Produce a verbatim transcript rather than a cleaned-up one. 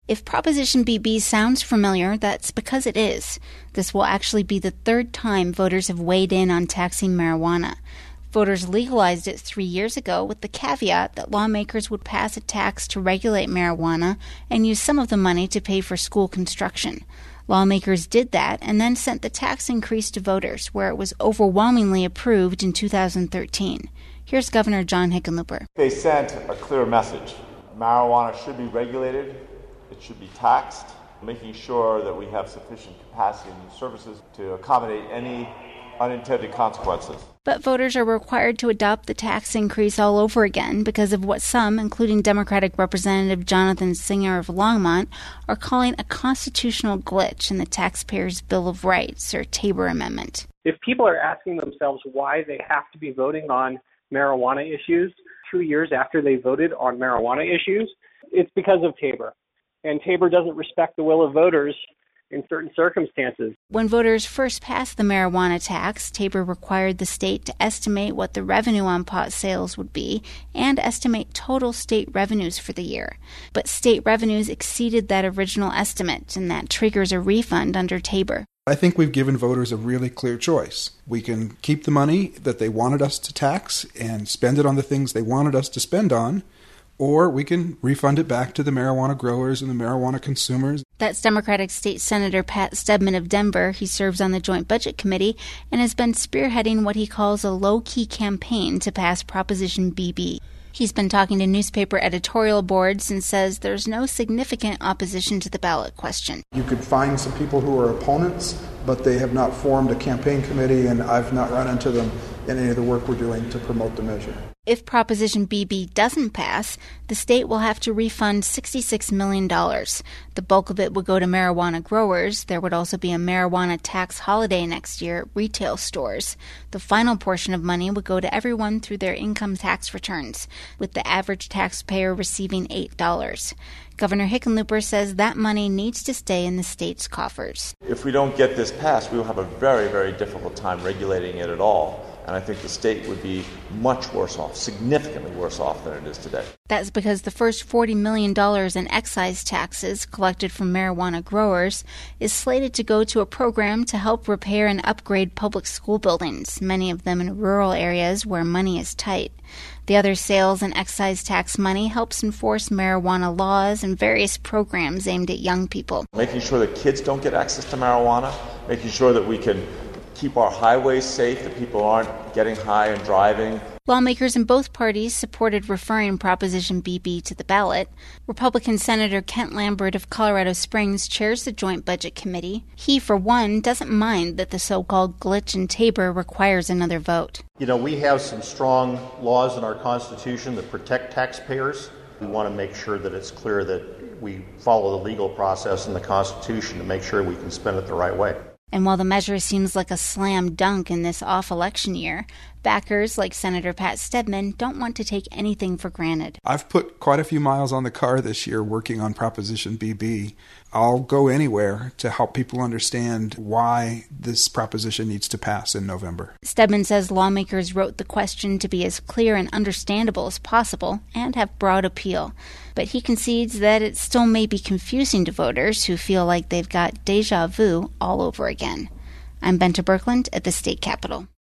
If Proposition B B sounds familiar, that's because it is. This will actually be the third time voters have weighed in on taxing marijuana. Voters legalized it three years ago with the caveat that lawmakers would pass a tax to regulate marijuana and use some of the money to pay for school construction. Lawmakers did that and then sent the tax increase to voters, where it was overwhelmingly approved in two thousand thirteen. Here's Governor John Hickenlooper. They sent a clear message. Marijuana should be regulated. It should be taxed, making sure that we have sufficient capacity and services to accommodate any unintended consequences. But voters are required to adopt the tax increase all over again because of what some, including Democratic Representative Jonathan Singer of Longmont, are calling a constitutional glitch in the Taxpayers' Bill of Rights, or Tabor Amendment. If people are asking themselves why they have to be voting on marijuana issues two years after they voted on marijuana issues, it's because of Tabor. And Tabor doesn't respect the will of voters in certain circumstances. When voters first passed the marijuana tax, Tabor required the state to estimate what the revenue on pot sales would be and estimate total state revenues for the year. But state revenues exceeded that original estimate, and that triggers a refund under Tabor. I think we've given voters a really clear choice. We can keep the money that they wanted us to tax and spend it on the things they wanted us to spend on, or we can refund it back to the marijuana growers and the marijuana consumers. That's Democratic State Senator Pat Stedman of Denver. He serves on the Joint Budget Committee and has been spearheading what he calls a low-key campaign to pass Proposition B B. He's been talking to newspaper editorial boards and says there's no significant opposition to the ballot question. You could find some people who are opponents, but they have not formed a campaign committee, and I've not run into them in any of the work we're doing to promote the measure. If Proposition B B doesn't pass, the state will have to refund sixty-six million dollars. The bulk of it would go to marijuana growers. There would also be a marijuana tax holiday next year at retail stores. The final portion of money would go to everyone through their income tax returns, with the average taxpayer receiving eight dollars. Governor Hickenlooper says that money needs to stay in the state's coffers. If we don't get this passed, we will have a very, very difficult time regulating it at all. And I think the state would be much worse off, significantly worse off than it is today. That's because the first forty million dollars in excise taxes collected from marijuana growers is slated to go to a program to help repair and upgrade public school buildings, many of them in rural areas where money is tight. The other sales and excise tax money helps enforce marijuana laws and various programs aimed at young people. Making sure that kids don't get access to marijuana, making sure that we can keep our highways safe, that people aren't getting high and driving. Lawmakers in both parties supported referring Proposition B B to the ballot. Republican Senator Kent Lambert of Colorado Springs chairs the Joint Budget Committee. He, for one, doesn't mind that the so-called glitch in Tabor requires another vote. You know, we have some strong laws in our Constitution that protect taxpayers. We want to make sure that it's clear that we follow the legal process in the Constitution to make sure we can spend it the right way. And while the measure seems like a slam dunk in this off-election year, backers like Senator Pat Stedman don't want to take anything for granted. I've put quite a few miles on the car this year working on Proposition B B. I'll go anywhere to help people understand why this proposition needs to pass in November. Stedman says lawmakers wrote the question to be as clear and understandable as possible and have broad appeal. But he concedes that it still may be confusing to voters who feel like they've got deja vu all over again. I'm Benta Birkeland at the State Capitol.